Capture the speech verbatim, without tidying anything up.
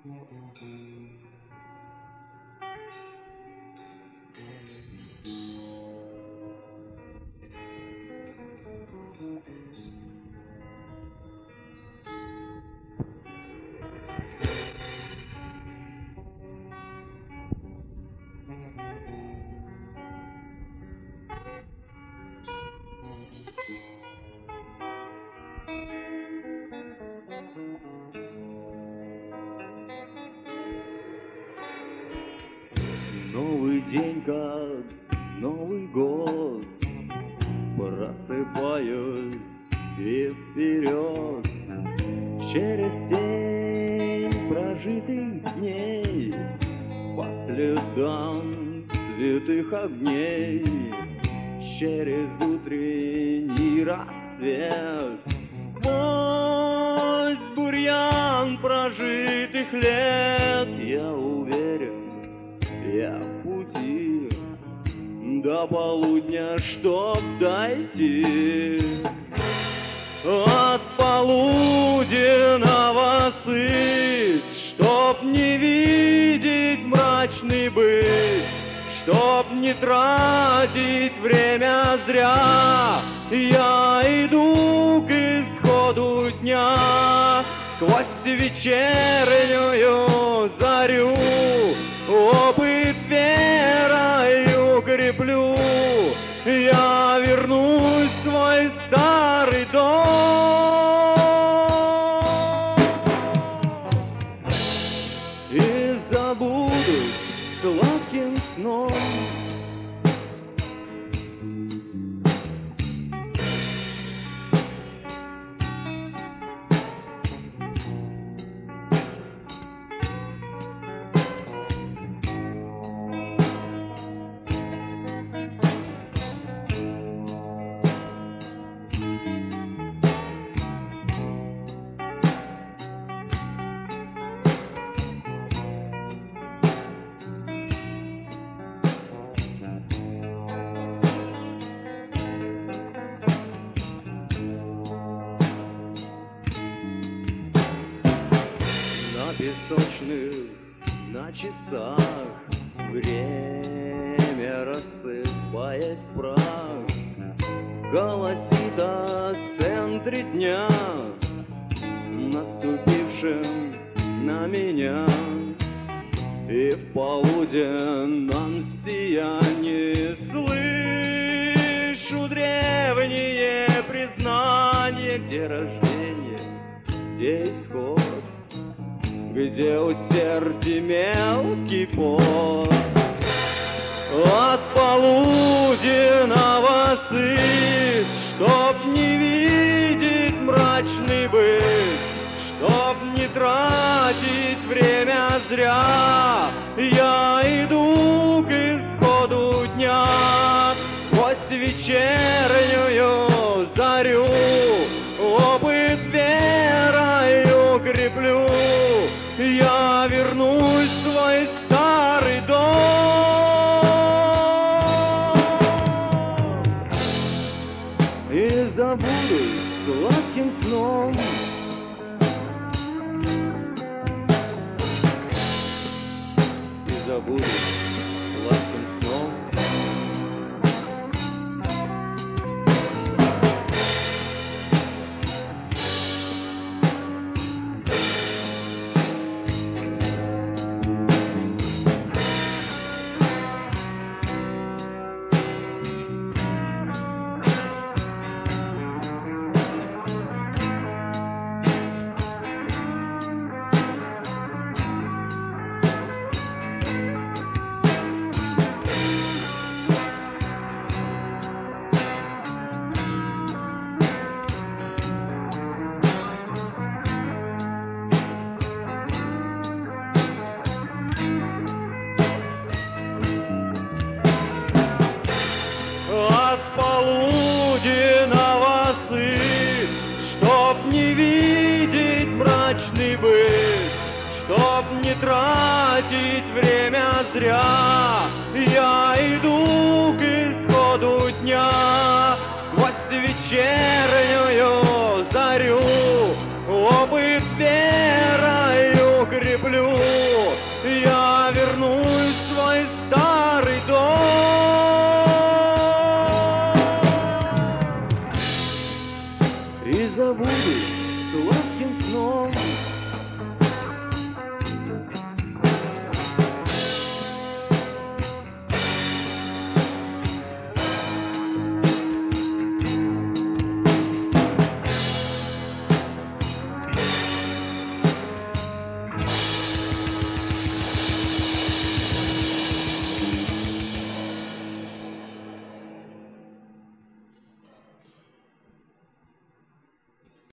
Новый день, как Новый год, просыпаюсь и вперед. Через день прожитых дней, по следам святых огней, через утренний рассвет, сквозь бурьян прожитых лет, я уверен, я в пути до полудня, чтоб дойти. От полуденного сыть, чтоб не видеть мрачный быт, чтоб не тратить время зря, я иду к исходу дня. Сквозь вечернюю зарю опыт верою укреплю, я вернусь в свой старый дом и забуду сладким сном. Песочных на часах время, рассыпаясь в прах, голосит о центре дня, наступившем на меня. И в полуденном сиянии слышу древние признания, где рождение, где исход, где усердие мелкий пот. От полуденного сыть, чтоб не видеть мрачный быт, чтоб не тратить время зря, я иду к исходу дня. Сквозь вечернюю зарю опыт верою укреплю, я вернусь в свой старый дом и забуду сладким сном. И забуду сладким сном. Полуденного сыть, чтоб не видеть мрачный быт, чтоб не тратить время зря, я иду к исходу дня. Сквозь вечернюю зарю